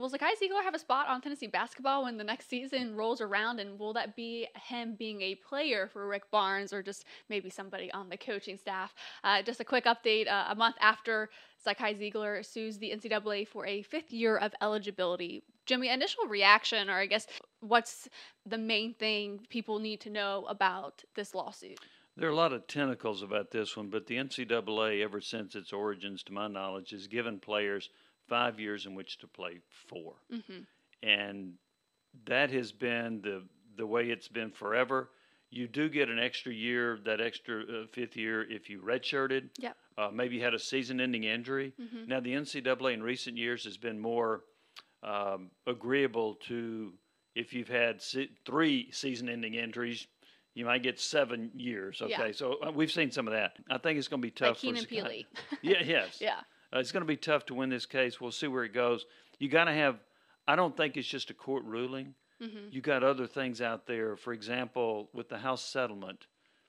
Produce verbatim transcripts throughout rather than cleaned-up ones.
Will Zakai Ziegler have a spot on Tennessee basketball when the next season rolls around, and will that be him being a player for Rick Barnes or just maybe somebody on the coaching staff? Uh, just a quick update, uh, a month after Zakai Ziegler sues the N C double A for a fifth year of eligibility. Jimmy, initial reaction, or I guess what's the main thing people need to know about this lawsuit? There are a lot of tentacles about this one, but the N C double A, ever since its origins, to my knowledge, has given players five years in which to play four. Mm-hmm. And that has been the the way it's been forever. You do get an extra year, that extra uh, fifth year, if you redshirted. Yep. Uh, maybe you had a season-ending injury. Mm-hmm. Now, the N C double A in recent years has been more um, agreeable to, if you've had se- three season-ending injuries, you might get seven years. Okay, yeah. So uh, we've seen some of that. I think it's going to be tough. Like Keenan for Peely. Yeah, yes. Yeah. Uh, it's going to be tough to win this case. We'll see where it goes. You got to have, I don't think it's just a court ruling. Mm-hmm. You got other things out there. For example, with the House settlement,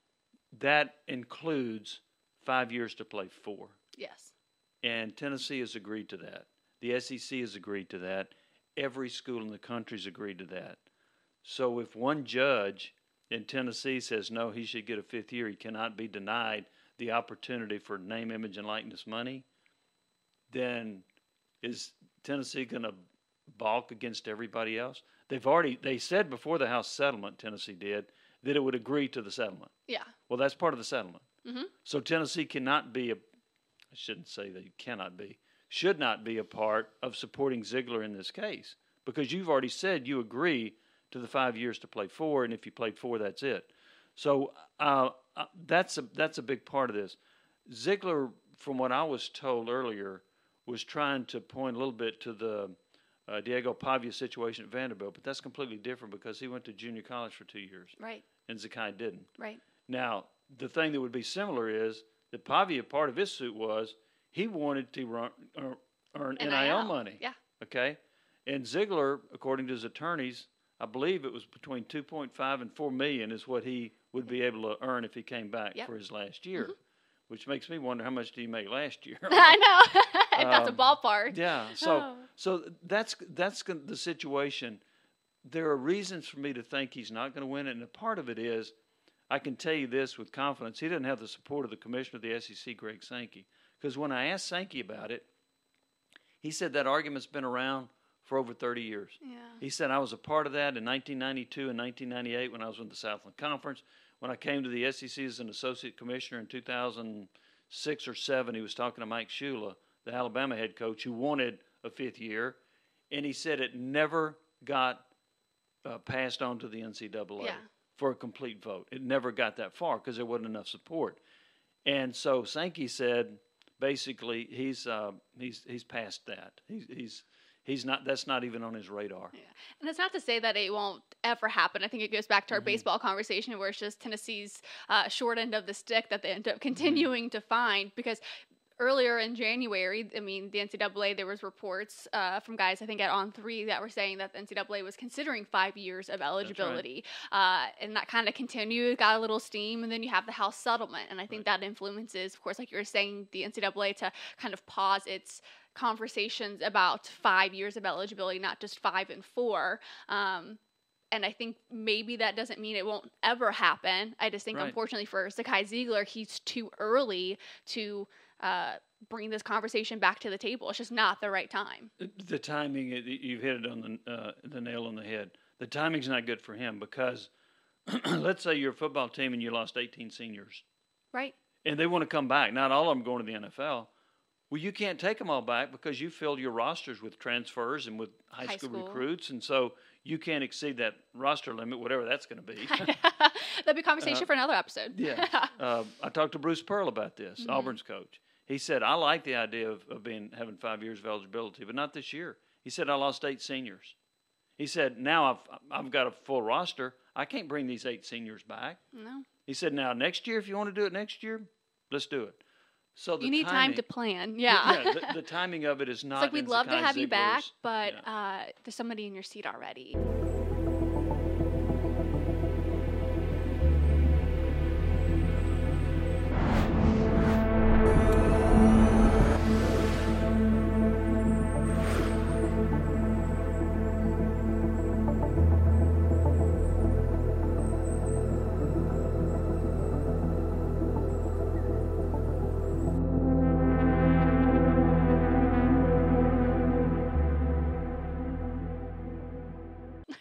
that includes five years to play four. Yes. And Tennessee has agreed to that. The S E C has agreed to that. Every school in the country has agreed to that. So if one judge in Tennessee says, no, he should get a fifth year, he cannot be denied the opportunity for name, image, and likeness money, then is Tennessee going to balk against everybody else? They've already, they said before the House settlement, Tennessee did, that it would agree to the settlement. Yeah. Well, that's part of the settlement. Mm-hmm. So Tennessee cannot be a, I shouldn't say that it cannot be, should not be a part of supporting Ziegler in this case, because you've already said you agree to the five years to play four, and if you played four, that's it. So uh, uh, that's a that's a big part of this. Ziegler, from what I was told earlier, was trying to point a little bit to the uh, Diego Pavia situation at Vanderbilt, but that's completely different because he went to junior college for two years. Right. And Zakai didn't. Right. Now, the thing that would be similar is that Pavia, part of his suit was he wanted to run, earn, earn N I L. N I L money. Yeah. Okay? And Ziegler, according to his attorneys, I believe it was between two point five and four million dollars is what he would be able to earn if he came back yep. for his last year. Mm-hmm. Which makes me wonder, how much did he make last year? I know. If that's um, a ballpark. Yeah. So oh. so that's that's the situation. There are reasons for me to think he's not going to win it, and a part of it is, I can tell you this with confidence, he doesn't have the support of the commissioner of the S E C, Greg Sankey. Because when I asked Sankey about it, he said that argument's been around for over thirty years. Yeah. He said, I was a part of that in nineteen ninety-two and nineteen ninety-eight when I was with the Southland Conference. When I came to the S E C as an associate commissioner in two thousand six or seven, he was talking to Mike Shula, the Alabama head coach, who wanted a fifth year. And he said it never got uh, passed on to the N C double A yeah. for a complete vote. It never got that far because there wasn't enough support. And so Sankey said, basically, he's uh, he's he's past that. He's he's he's not. That's not even on his radar. Yeah. And it's not to say that it won't ever happen. I think it goes back to our mm-hmm. baseball conversation, where it's just Tennessee's uh, short end of the stick that they end up continuing mm-hmm. to find. Because earlier in January, I mean, the N C double A, there was reports uh, from guys, I think at On three, that were saying that the N C double A was considering five years of eligibility. Right. Uh, and that kind of continued, got a little steam, and then you have the House settlement. And I think right. that influences, of course, like you were saying, the N C double A to kind of pause its conversations about five years of eligibility, not just five and four. Um, and I think maybe that doesn't mean it won't ever happen. I just think, right. unfortunately for Zakai Ziegler, he's too early to uh, bring this conversation back to the table. It's just not the right time. The, the timing, you've hit it on the, uh, the nail on the head. The timing's not good for him because let's say you're a football team and you lost eighteen seniors. Right. And they want to come back. Not all of them going to the N F L. Well, you can't take them all back because you filled your rosters with transfers and with high, high school, school recruits, and so you can't exceed that roster limit, whatever that's going to be. That'd be a conversation uh, for another episode. Yeah. uh, I talked to Bruce Pearl about this, mm-hmm. Auburn's coach. He said, I like the idea of, of being having five years of eligibility, but not this year. He said, I lost eight seniors. He said, now I've I've got a full roster. I can't bring these eight seniors back. No. He said, now next year, if you want to do it next year, let's do it. So the you need timing, time to plan, yeah. yeah the, the timing of it is not. It's like we'd love to have Ziegler's, you back, but yeah. uh, there's somebody in your seat already.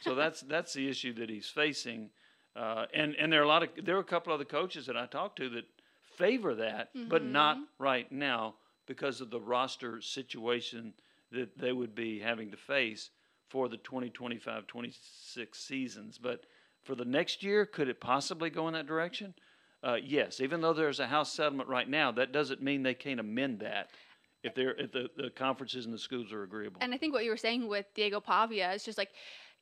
So that's that's the issue that he's facing, uh, and and there are a lot of there are a couple other coaches that I talked to that favor that, mm-hmm. but not right now because of the roster situation that they would be having to face for the twenty twenty-five twenty-six seasons. But for the next year, could it possibly go in that direction? Uh, yes. Even though there's a House settlement right now, that doesn't mean they can't amend that if they're if the, the conferences and the schools are agreeable. And I think what you were saying with Diego Pavia is just like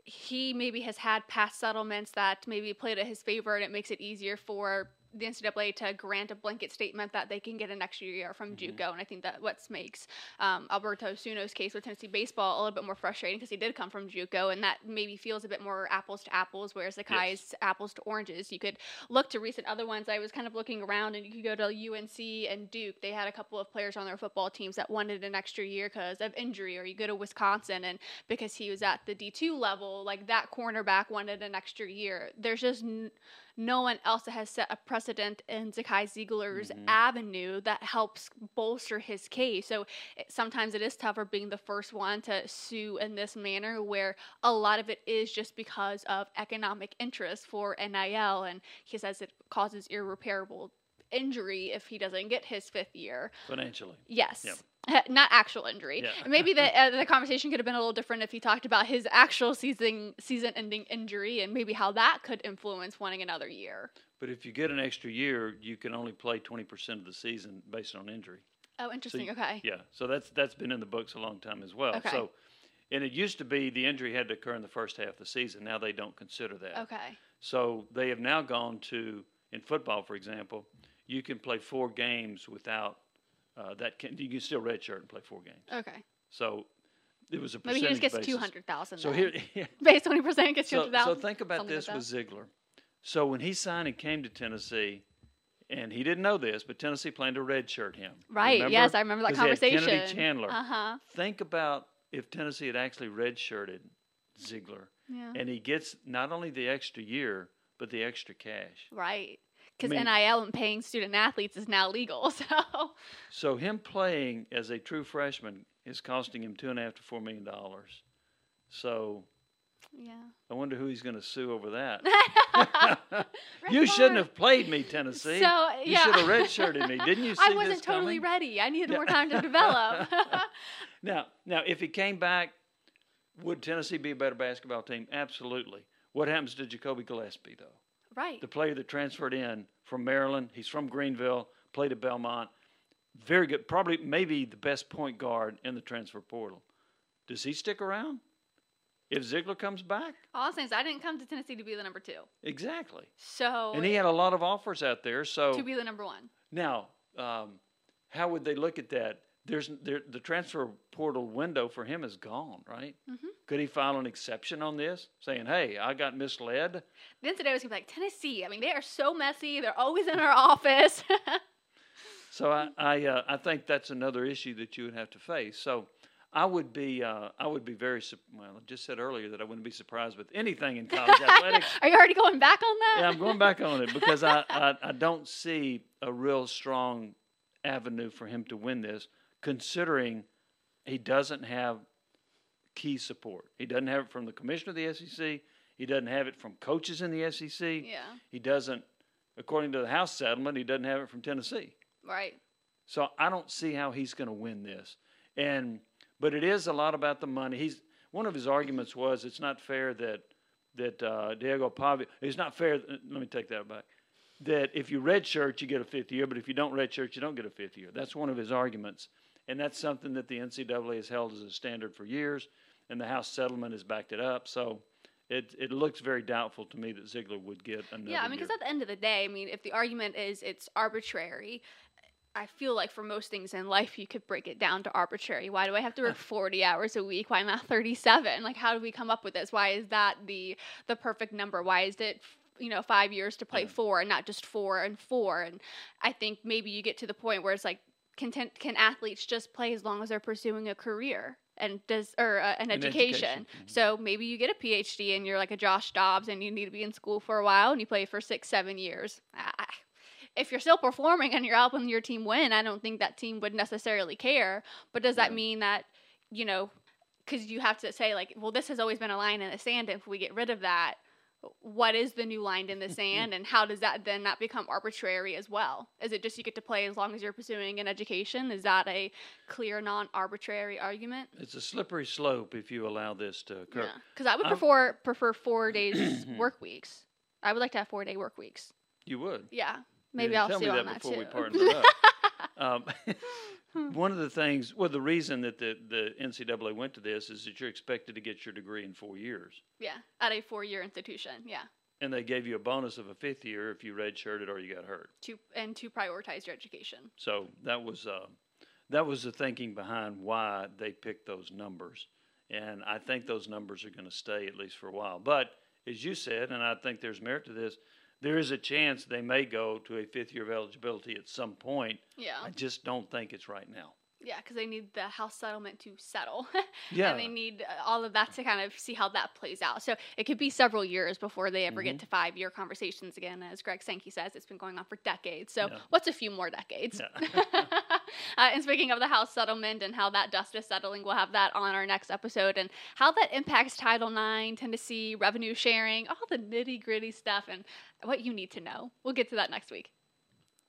he maybe has had past settlements that maybe played at his favor, and it makes it easier for the N C double A to grant a blanket statement that they can get an extra year from mm-hmm. JUCO, and I think that what makes um, Alberto Suno's case with Tennessee baseball a little bit more frustrating because he did come from JUCO, and that maybe feels a bit more apples to apples, whereas Zakai's yes. apples to oranges. You could look to recent other ones. I was kind of looking around, and you could go to U N C and Duke. They had a couple of players on their football teams that wanted an extra year because of injury, or you go to Wisconsin, and because he was at the D two level, like that cornerback wanted an extra year. There's just n- no one else that has set a precedent in Zakai Ziegler's mm-hmm. avenue that helps bolster his case. So it, sometimes it is tougher being the first one to sue in this manner, where a lot of it is just because of economic interest for N I L, and he says it causes irreparable injury if he doesn't get his fifth year. Financially. Yes. Yep. Not actual injury. Yeah. Maybe the uh, the conversation could have been a little different if he talked about his actual season season-ending injury and maybe how that could influence wanting another year. But if you get an extra year, you can only play twenty percent of the season based on injury. Oh, interesting. So you, okay. Yeah. So that's that's been in the books a long time as well. Okay. So, and it used to be the injury had to occur in the first half of the season. Now they don't consider that. Okay. So they have now gone to, in football, for example, you can play four games without. Uh, that can, you can still redshirt and play four games. Okay. So it was a maybe percentage he just gets basis. two hundred thousand. So here, yeah. base twenty percent gets two so, hundred thousand. so think about this like with Ziegler. So when he signed and came to Tennessee, and he didn't know this, but Tennessee planned to redshirt him. Right. Remember? Yes, I remember that conversation. They had Kennedy Chandler. Uh huh. Think about if Tennessee had actually redshirted Ziegler, yeah. and he gets not only the extra year but the extra cash. Right. Because I mean, N I L and paying student athletes is now legal, so. So him playing as a true freshman is costing him two and a half to four million dollars. So. Yeah. I wonder who he's going to sue over that. You shouldn't have played me, Tennessee. So yeah. You should have redshirted me. Didn't you see I wasn't this totally coming? ready. I needed more time to develop. now, now, if he came back, would Tennessee be a better basketball team? Absolutely. What happens to Jacoby Gillespie, though? Right. The player that transferred in from Maryland. He's from Greenville, played at Belmont. Very good. Probably, maybe the best point guard in the transfer portal. Does he stick around if Ziegler comes back? All I'm saying is I didn't come to Tennessee to be the number two. Exactly. So. And he had a lot of offers out there. So to be the number one. Now, um, how would they look at that? There's there, the transfer portal window for him is gone, right? Mm-hmm. Could he file an exception on this, saying, "Hey, I got misled"? Then today was gonna be like Tennessee. I mean, they are so messy. They're always in our office. So I I, uh, I think that's another issue that you would have to face. So I would be uh, I would be very well. I just said earlier that I wouldn't be surprised with anything in college athletics. Are you already going back on that? Yeah, I'm going back on it because I, I I don't see a real strong avenue for him to win this, considering he doesn't have key support. He doesn't have it from the commissioner of the S E C. He doesn't have it from coaches in the S E C. Yeah. He doesn't, according to the House settlement, he doesn't have it from Tennessee. Right. So I don't see how he's going to win this. And but it is a lot about the money. He's one of his arguments was it's not fair that that uh, Diego Pavia. It's not fair. Let me take that back. That if you redshirt, you get a fifth year, but if you don't redshirt, you don't get a fifth year. That's one of his arguments, and that's something that the N C double A has held as a standard for years, and the House settlement has backed it up. So it it looks very doubtful to me that Ziegler would get another Yeah, I mean, year. because at the end of the day, I mean, if the argument is it's arbitrary, I feel like for most things in life, you could break it down to arbitrary. Why do I have to work forty hours a week? Why not thirty-seven? Like, how do we come up with this? Why is that the the perfect number? Why is it, you know, five years to play yeah. four and not just four and four? And I think maybe you get to the point where it's like, can, can athletes just play as long as they're pursuing a career? And does or uh, an, an education. education. Mm-hmm. So maybe you get a P H D and you're like a Josh Dobbs and you need to be in school for a while and you play for six, seven years. I, if you're still performing and you're helping your team win, I don't think that team would necessarily care. But does that yeah. mean that, you know, because you have to say, like, well, this has always been a line in the sand. If we get rid of that, what is the new line in the sand, and how does that then not become arbitrary as well? Is it just you get to play as long as you're pursuing an education? Is that a clear, non-arbitrary argument? It's a slippery slope if you allow this to occur. Yeah, because I would I'm- prefer prefer four days work weeks. I would like to have four day work weeks. You would. Yeah, You maybe didn't I'll tell see me on that that before we too. partnered up. Um, one of the things, well, the reason that the, the N C double A went to this is that you're expected to get your degree in four years. Yeah, at a four year institution. Yeah, And they gave you a bonus of a fifth year if you redshirted or you got hurt. to and to prioritize your education. So that was uh, that was the thinking behind why they picked those numbers. And I think those numbers are going to stay at least for a while. But as you said, and I think there's merit to this, there is a chance they may go to a fifth year of eligibility at some point. Yeah, I just don't think it's right now. yeah, because they need the house settlement to settle. Yeah. And they need uh, all of that to kind of see how that plays out. So it could be several years before they ever Mhm. get to five year conversations again. As Greg Sankey says, it's been going on for decades. So Yeah. what's a few more decades? Yeah. uh, and speaking of the house settlement and how that dust is settling, we'll have that on our next episode, and how that impacts Title nine, Tennessee, revenue sharing, all the nitty gritty stuff, and what you need to know. We'll get to that next week.